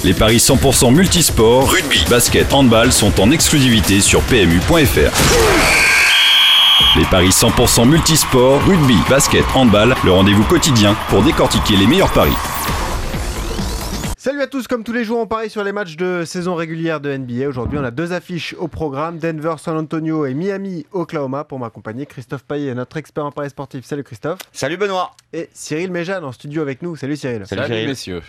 Les paris 100% multisport, rugby, basket, handball sont en exclusivité sur PMU.fr. Les paris 100% multisport, rugby, basket, handball, le rendez-vous quotidien pour décortiquer les meilleurs paris. Salut à tous, comme tous les jours on parie sur les matchs de saison régulière de NBA. Aujourd'hui on a deux affiches au programme, Denver, San Antonio et Miami, Oklahoma. Pour m'accompagner, Christophe Payet, notre expert en paris sportif. Salut Christophe. Salut Benoît. Et Cyril Méjeanne en studio avec nous. Salut Cyril. Salut Cyril. Messieurs.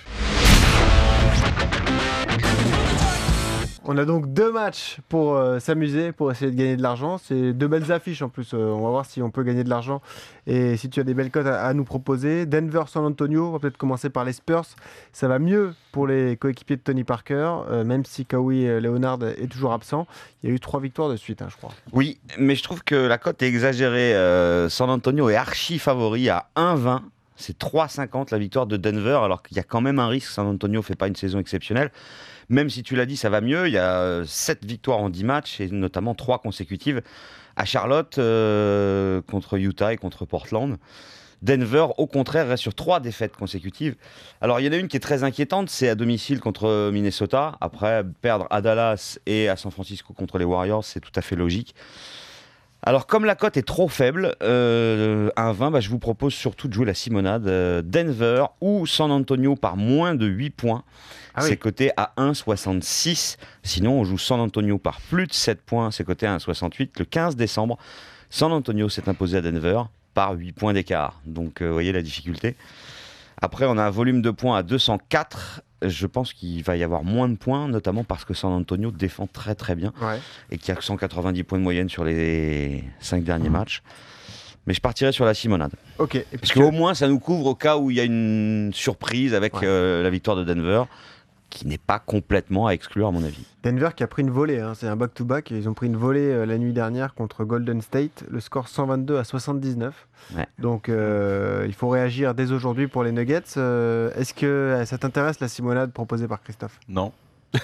On a donc deux matchs pour s'amuser, pour essayer de gagner de l'argent. C'est deux belles affiches en plus. On va voir si on peut gagner de l'argent et si tu as des belles cotes à nous proposer. Denver, San Antonio, on va peut-être commencer par les Spurs. Ça va mieux pour les coéquipiers de Tony Parker, même si Kawhi Leonard est toujours absent. Il y a eu 3 victoires de suite, je crois. Oui, mais je trouve que la cote est exagérée. San Antonio est archi favori à 1,20. C'est 3,50 la victoire de Denver, alors qu'il y a quand même un risque. San Antonio ne fait pas une saison exceptionnelle. Même si tu l'as dit, ça va mieux. Il y a 7 victoires en 10 matchs, et notamment 3 consécutives à Charlotte, contre Utah et contre Portland. Denver, au contraire, reste sur 3 défaites consécutives. Alors, il y en a une qui est très inquiétante, c'est à domicile contre Minnesota. Après, perdre à Dallas et à San Francisco contre les Warriors, c'est tout à fait logique. Alors, comme la cote est trop faible, 1,20, je vous propose surtout de jouer la simonade. Denver ou San Antonio par moins de 8 points. Ah oui. C'est coté à 1,66. Sinon, on joue San Antonio par plus de 7 points. C'est coté à 1,68. Le 15 décembre, San Antonio s'est imposé à Denver par 8 points d'écart. Donc, vous voyez la difficulté. Après, on a un volume de points à 204. Je pense qu'il va y avoir moins de points, notamment parce que San Antonio défend très très bien et qu'il y a que 190 points de moyenne sur les 5 derniers matchs. Mais je partirai sur la simonade. Ok. Et parce qu'au moins, ça nous couvre au cas où il y a une surprise avec la victoire de Denver, qui n'est pas complètement à exclure à mon avis. Denver qui a pris une volée, c'est un back-to-back. Ils ont pris une volée la nuit dernière contre Golden State. Le score 122-79. Ouais. Donc il faut réagir dès aujourd'hui pour les Nuggets. Est-ce que ça t'intéresse la simonade proposée par Christophe ? Non.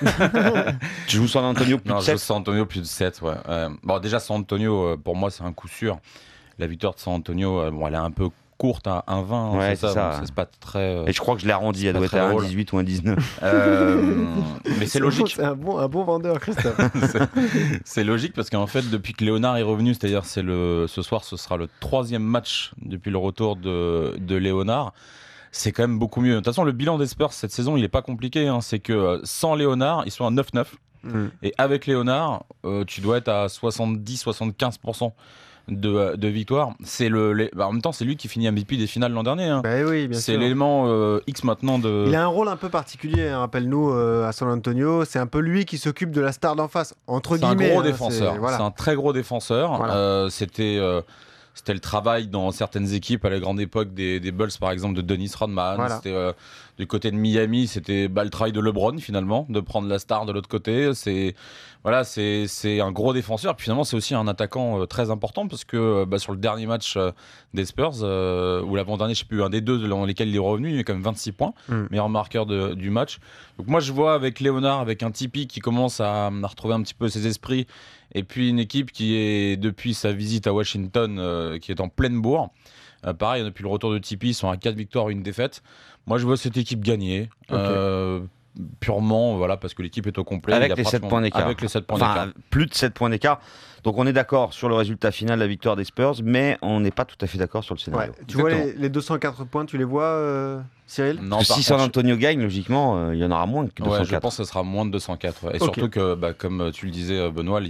Tu joues San Antonio plus Non, de je 7 joue San Antonio plus de 7. Ouais. Bon, déjà, San Antonio, pour moi, c'est un coup sûr. La victoire de San Antonio, elle est un peu courte à 1,20. Ouais, c'est ça. C'est pas très. Et je crois que je l'ai arrondi, elle doit être à 1,18 ou 1,19. Mais c'est logique. C'est un bon vendeur, Christophe. C'est logique parce qu'en fait, depuis que Léonard est revenu, c'est-à-dire ce soir, ce sera le 3e match depuis le retour de Léonard. C'est quand même beaucoup mieux. De toute façon, le bilan des Spurs cette saison, il n'est pas compliqué. C'est que sans Léonard, ils sont à 9-9. Et avec Léonard, tu dois être à 70-75% de victoire. En même temps, c'est lui qui finit MVP des finales l'an dernier. Oui, bien c'est sûr. l'élément X maintenant de. Il a un rôle un peu particulier, rappelle-nous, à San Antonio. C'est un peu lui qui s'occupe de la star d'en face, entre guillemets. C'est un gros défenseur. C'est un très gros défenseur. Voilà. C'était le travail dans certaines équipes à la grande époque des Bulls, par exemple, de Dennis Rodman. Voilà. C'était du côté de Miami, c'était le travail de LeBron finalement, de prendre la star de l'autre côté. C'est un gros défenseur. Puis finalement, c'est aussi un attaquant très important parce que sur le dernier match des Spurs, ou l'avant-dernier, je ne sais plus, un des deux dans lesquels il est revenu, il a quand même 26 points, meilleur marqueur du match. Donc moi, je vois avec Léonard, avec un Tipeee qui commence à retrouver un petit peu ses esprits, et puis une équipe qui est, depuis sa visite à Washington, qui est en pleine bourre. Pareil, depuis le retour de Tipeee, ils sont à 4 victoires, 1 défaite. Moi, je vois cette équipe gagner. Purement parce que l'équipe est au complet. Avec les 7 points d'écart. Avec les 7 points d'écart. Plus de 7 points d'écart. Donc on est d'accord sur le résultat final, la victoire des Spurs, mais on n'est pas tout à fait d'accord sur le scénario. Tu vois les 204 points, tu les vois, Cyril ? Non, si San Antonio gagne, logiquement, il y en aura moins que 204. Je pense que ce sera moins de 204. Et surtout que, comme tu le disais, Benoît,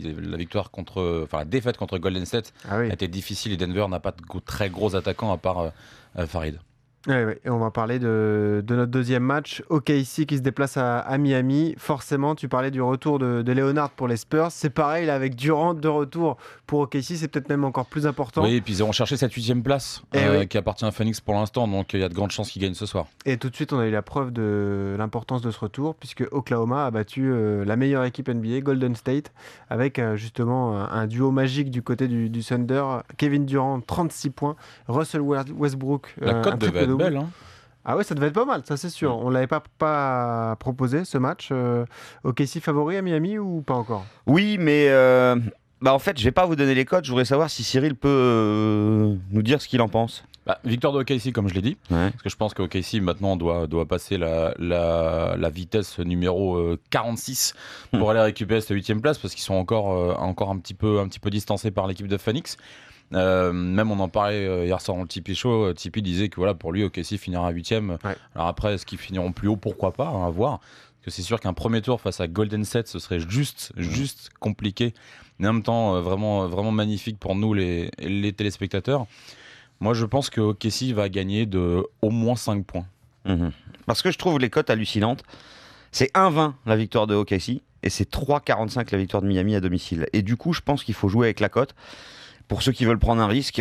la défaite contre Golden State a été difficile et Denver n'a pas de très gros attaquants à part Farid. Et on va parler de notre deuxième match, OKC qui se déplace à Miami. Forcément, tu parlais du retour de Leonard pour les Spurs. C'est pareil, là, avec Durant de retour pour OKC, c'est peut-être même encore plus important. Oui, et puis ils ont cherché cette 8e place qui appartient à Phoenix pour l'instant, donc il y a de grandes chances qu'ils gagnent ce soir. Et tout de suite, on a eu la preuve de l'importance de ce retour, puisque Oklahoma a battu la meilleure équipe NBA, Golden State, avec justement un duo magique du côté du Thunder. Kevin Durant, 36 points. Russell Westbrook, la cote devait être belle. Ah ouais, ça devait être pas mal, ça c'est sûr. On l'avait pas proposé ce match. OKC favori à Miami ou pas encore ? Oui, mais Bah en fait, je vais pas vous donner les codes. Je voudrais savoir si Cyril peut nous dire ce qu'il en pense. Victoire de OKC, comme je l'ai dit, parce que je pense que OKC maintenant doit passer la vitesse numéro 46 pour aller récupérer cette 8e place, parce qu'ils sont encore un petit peu distancés par l'équipe de Phoenix. Même on en parlait hier soir dans le Tipeee Show. Tipeee disait que voilà, pour lui OKC finira 8e. Ouais. Alors après, est-ce qu'ils finiront plus haut, pourquoi pas, à voir. Parce que c'est sûr qu'un premier tour face à Golden State, ce serait juste compliqué, mais en même temps vraiment magnifique pour nous les téléspectateurs. Moi, je pense que OKC va gagner de au moins 5 points. Parce que je trouve les cotes hallucinantes. C'est 1,20 la victoire de OKC et c'est 3,45 la victoire de Miami à domicile. Et du coup, je pense qu'il faut jouer avec la cote. Pour ceux qui veulent prendre un risque,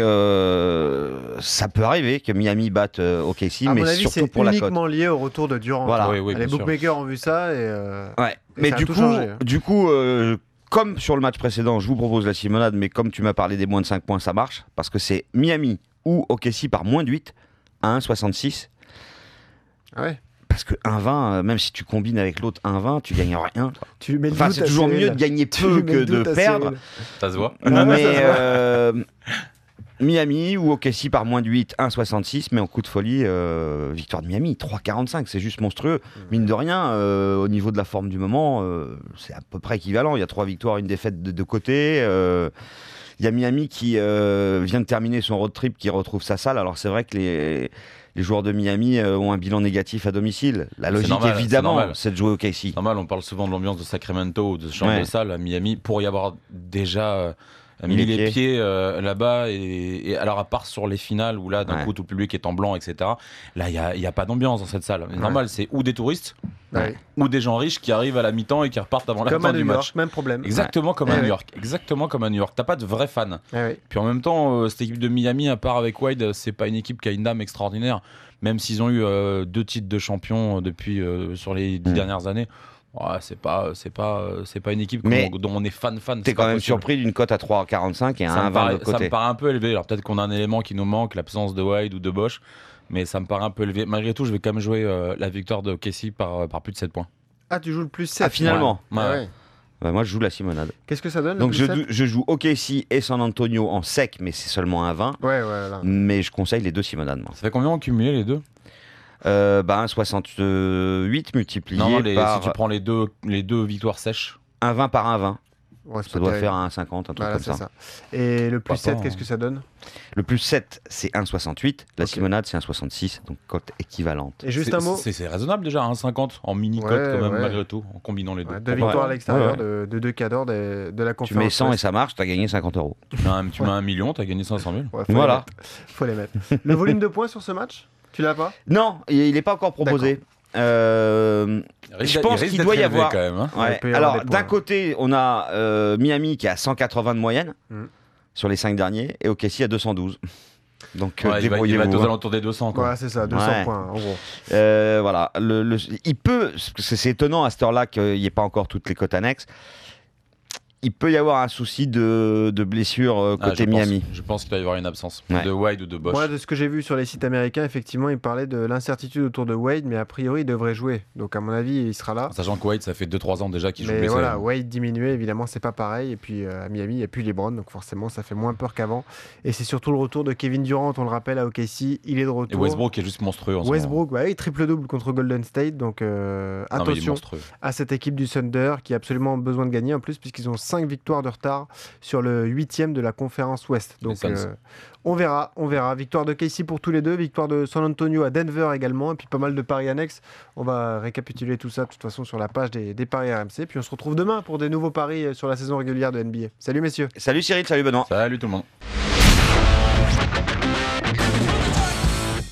ça peut arriver que Miami batte OKC, mais avis, surtout pour la cote. C'est uniquement lié au retour de Durant. Voilà. Oui, les bookmakers ont vu ça et mais et du coup, comme sur le match précédent, je vous propose la Simonade, mais comme tu m'as parlé des moins de 5 points, ça marche, parce que c'est Miami ou OKC par moins de 8 à 1,66. Ouais. Parce que 1,20, même si tu combines avec l'autre 1,20, tu gagnes rien. C'est toujours mieux de gagner peu que de perdre. Ça se voit. Mais Miami ou OKC par moins de 8, 1,66, mais en coup de folie, victoire de Miami, 3,45, c'est juste monstrueux. Mine de rien, au niveau de la forme du moment, c'est à peu près équivalent. Il y a 3 victoires, une défaite de côté. Il y a Miami qui vient de terminer son road trip, qui retrouve sa salle. Alors c'est vrai que les joueurs de Miami ont un bilan négatif à domicile. La logique, évidemment, c'est de jouer au KC. Normal, on parle souvent de l'ambiance de Sacramento ou de ce genre de salle à Miami, pour y avoir déjà mis les pieds là-bas. Et alors, à part sur les finales, où là, d'un coup, tout le public est en blanc, etc., là, il n'y a pas d'ambiance dans cette salle. Normal, c'est ou des touristes, ou des gens riches qui arrivent à la mi-temps et qui repartent avant la fin du match. Même problème. Exactement comme à New York. Exactement comme à New York. T'as pas de vrais fans. Puis en même temps, cette équipe de Miami, à part avec Wade, c'est pas une équipe qui a une âme extraordinaire. Même s'ils ont eu 2 titres de champion depuis sur les 10 dernières années. C'est pas une équipe dont on est fan. T'es quand même surpris d'une cote à 3,45 et à 1,20 de l'autre côté. Ça me paraît un peu élevé. Alors peut-être qu'on a un élément qui nous manque, l'absence de Wade ou de Bosch. Mais ça me paraît un peu élevé. Malgré tout, je vais quand même jouer la victoire de OKC par plus de 7 points. Ah, tu joues le plus 7. Ah, finalement. Ouais. Bah, moi, je joue la Simonade. Qu'est-ce que ça donne? Donc, je joue OKC et San Antonio en sec, mais c'est seulement un 20. Voilà. Mais je conseille les 2 Simonades, moi. Ça fait combien en cumulé les deux? 1,68 multiplié par... Si tu prends les deux victoires sèches. 1,20 par 1,20. Ouais, ça doit faire un 50, un truc comme ça. Et le plus 7, qu'est-ce que ça donne? Le plus 7, c'est 1,68. La Simonade, c'est 1,66. Donc, cote équivalente. Et juste un mot. C'est raisonnable déjà, 1,50 en mini-cote quand même, malgré tout, en combinant les deux. 2 victoires à l'extérieur de 2 cadors de la conférence. Tu mets 100 et ça marche, tu as gagné 50 €. Tu mets 1 million, tu as gagné 500 000. Voilà. Faut les mettre. Le volume de points sur ce match, tu l'as pas? Non, il n'est pas encore proposé. Je pense qu'il doit y avoir. Quand même, hein. Alors, d'un côté, on a Miami qui a 180 de moyenne sur les 5 derniers et OKC à 212. Donc, il va être aux alentours des 200. Quoi. Ouais, c'est ça, 200 points en gros. Voilà. Il peut, c'est étonnant à cette heure-là qu'il n'y ait pas encore toutes les cotes annexes. Il peut y avoir un souci de blessure côté Miami. Je pense qu'il va y avoir une absence de Wade ou de Bosch. Moi, de ce que j'ai vu sur les sites américains, effectivement, il parlait de l'incertitude autour de Wade, mais a priori, il devrait jouer. Donc, à mon avis, il sera là. Sachant que Wade, ça fait 2-3 ans déjà qu'il joue blessé. Mais voilà, Wade diminué, évidemment, c'est pas pareil. Et puis, à Miami, il n'y a plus LeBron, donc forcément, ça fait moins peur qu'avant. Et c'est surtout le retour de Kevin Durant, on le rappelle, à OKC. Il est de retour. Et Westbrook est juste monstrueux en ce moment. Westbrook, oui, triple-double contre Golden State. Donc, attention à cette équipe du Thunder qui a absolument besoin de gagner en plus, puisqu'ils ont 5 victoires de retard sur le 8e de la conférence Ouest. Donc on verra. Victoire de KC pour tous les deux, victoire de San Antonio à Denver également, et puis pas mal de paris annexes. On va récapituler tout ça de toute façon sur la page des paris RMC. Puis on se retrouve demain pour des nouveaux paris sur la saison régulière de NBA. Salut messieurs. Salut Cyril, salut Benoît. Salut tout le monde.